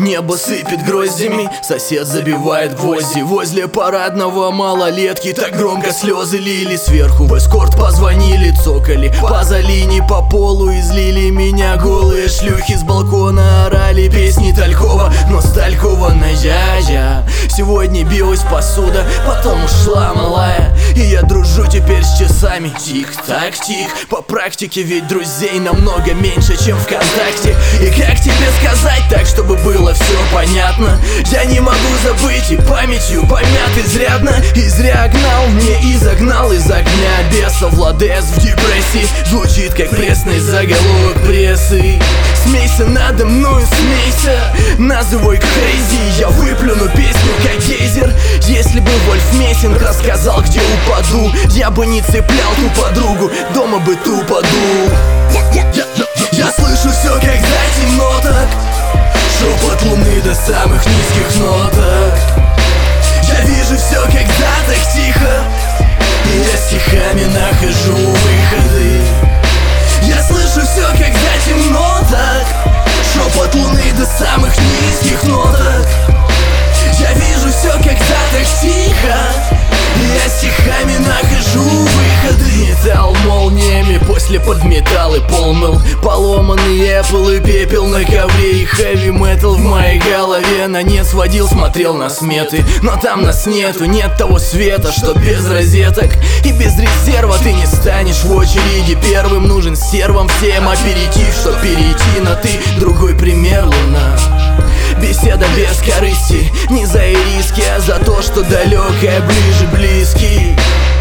Небо сыпет гроздями, сосед забивает гвозди. Возле парадного малолетки так громко слезы лили. Сверху в эскорт позвонили, цокали по залине, по полу излили меня. Голые шлюхи с балкона орали песни Талькова, но с Талькова-на я. Сегодня билась посуда, потом ушла малая, и я дружу теперь с часами. Тик-так, тик, по практике, ведь друзей намного меньше, чем ВКонтакте. И как тебе сказать так, чтобы было все понятно? Я не могу забыть и памятью помят изрядно. И зря гнал, мне и загнал из огня беса. Владес в депрессии звучит как пресный заголовок прессы. Смейся надо мною, смейся, называй крейзи. Я выплюну песню как гейзер. Если бы Вольф Мессинг рассказал, где упаду, я бы не цеплял ту подругу, дома бы тупо дул. Я слышу все, когда темно так, шепот луны до самых низких ноток. Я вижу все, когда так тихо, и я стихами нахожу выходы. Я слышу все, когда темно так, шепот луны до самых низких ноток. Я вижу все, когда так тихо, и я стихами нахожу выходы. Металл молниями после подметал и пол мыл. Поломанный Apple и пепел на ковре, и хэви метал в моей голове. На нет сводил, смотрел на сметы, но там нас нету. Нет того света, что без розеток, и без резерва ты не станешь в очереди первым. Нужен сервам всем аперитив, чтоб перейти на ты. Другой пример, луна. Беседа без корысти, не за ириски, а за то, что далекое ближе близкий.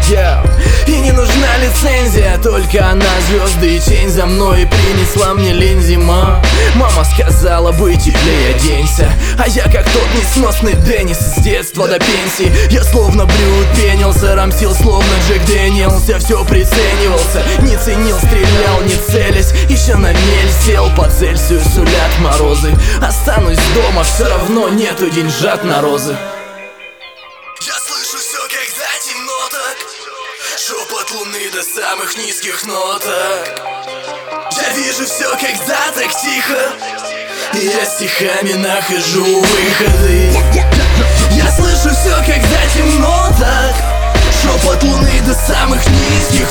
И не нужна лицензия, только она, звезды и тень за мной. И принесла мне лень зима. Мама сказала, быть теплее оденься, а я как тот несносный Деннис с детства до пенсии. Я словно Брюд пенился, рамсил словно Джек Дэниелс. Я все приценивался, не ценил, стрелял, не целясь. Еще на мель сел, по Цельсию сулят морозы. Останусь дома, все равно нету деньжат на розы. Я слышу все, когда темно так, шепот луны до самых низких ноток. Я вижу все, когда так тихо, и я стихами нахожу выходы. Я слышу все, когда темно так, шепот луны до самых низких